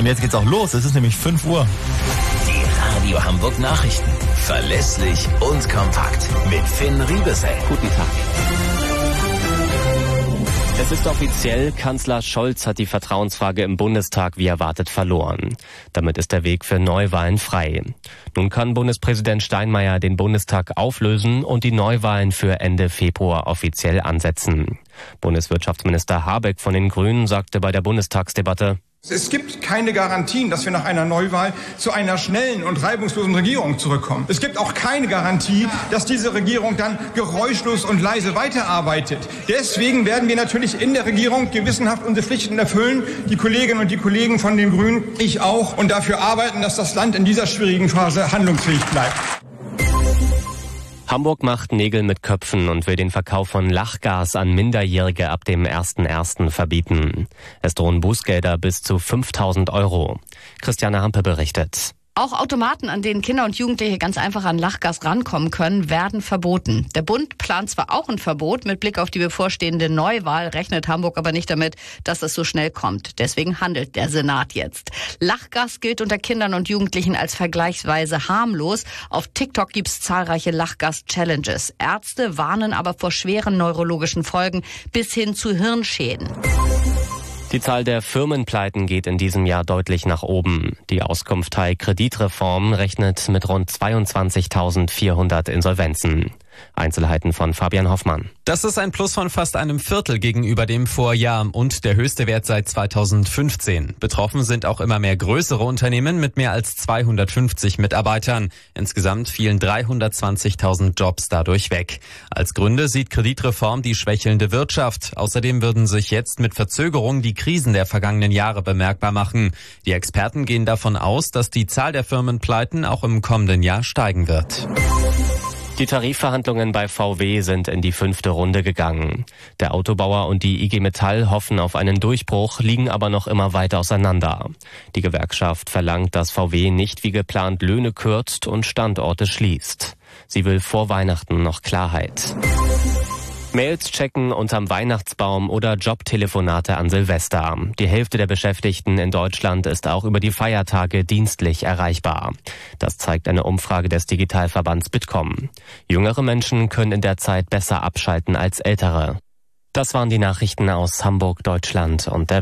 Und jetzt geht's auch los. Es ist nämlich 5 Uhr. Die Radio Hamburg Nachrichten. Verlässlich und kompakt. Mit Finn Riebesell. Guten Tag. Es ist offiziell, Kanzler Scholz hat die Vertrauensfrage im Bundestag wie erwartet verloren. Damit ist der Weg für Neuwahlen frei. Nun kann Bundespräsident Steinmeier den Bundestag auflösen und die Neuwahlen für Ende Februar offiziell ansetzen. Bundeswirtschaftsminister Habeck von den Grünen sagte bei der Bundestagsdebatte: Es gibt keine Garantien, dass wir nach einer Neuwahl zu einer schnellen und reibungslosen Regierung zurückkommen. Es gibt auch keine Garantie, dass diese Regierung dann geräuschlos und leise weiterarbeitet. Deswegen werden wir natürlich in der Regierung gewissenhaft unsere Pflichten erfüllen, die Kolleginnen und die Kollegen von den Grünen, ich auch, und dafür arbeiten, dass das Land in dieser schwierigen Phase handlungsfähig bleibt. Hamburg macht Nägel mit Köpfen und will den Verkauf von Lachgas an Minderjährige ab dem 01.01. verbieten. Es drohen Bußgelder bis zu 5.000 €. Christiane Hampe berichtet. Auch Automaten, an denen Kinder und Jugendliche ganz einfach an Lachgas rankommen können, werden verboten. Der Bund plant zwar auch ein Verbot, mit Blick auf die bevorstehende Neuwahl rechnet Hamburg aber nicht damit, dass es so schnell kommt. Deswegen handelt der Senat jetzt. Lachgas gilt unter Kindern und Jugendlichen als vergleichsweise harmlos. Auf TikTok gibt's zahlreiche Lachgas-Challenges. Ärzte warnen aber vor schweren neurologischen Folgen bis hin zu Hirnschäden. Die Zahl der Firmenpleiten geht in diesem Jahr deutlich nach oben. Die Auskunft Teil Kreditreform rechnet mit rund 22.400 Insolvenzen. Einzelheiten von Fabian Hoffmann. Das ist ein Plus von fast einem Viertel gegenüber dem Vorjahr und der höchste Wert seit 2015. Betroffen sind auch immer mehr größere Unternehmen mit mehr als 250 Mitarbeitern. Insgesamt fielen 320.000 Jobs dadurch weg. Als Gründe sieht Kreditreform die schwächelnde Wirtschaft. Außerdem würden sich jetzt mit Verzögerung die Krisen der vergangenen Jahre bemerkbar machen. Die Experten gehen davon aus, dass die Zahl der Firmenpleiten auch im kommenden Jahr steigen wird. Die Tarifverhandlungen bei VW sind in die 5. Runde gegangen. Der Autobauer und die IG Metall hoffen auf einen Durchbruch, liegen aber noch immer weit auseinander. Die Gewerkschaft verlangt, dass VW nicht wie geplant Löhne kürzt und Standorte schließt. Sie will vor Weihnachten noch Klarheit. Mails checken unterm Weihnachtsbaum oder Jobtelefonate an Silvester. Die Hälfte der Beschäftigten in Deutschland ist auch über die Feiertage dienstlich erreichbar. Das zeigt eine Umfrage des Digitalverbands Bitkom. Jüngere Menschen können in der Zeit besser abschalten als ältere. Das waren die Nachrichten aus Hamburg, Deutschland und der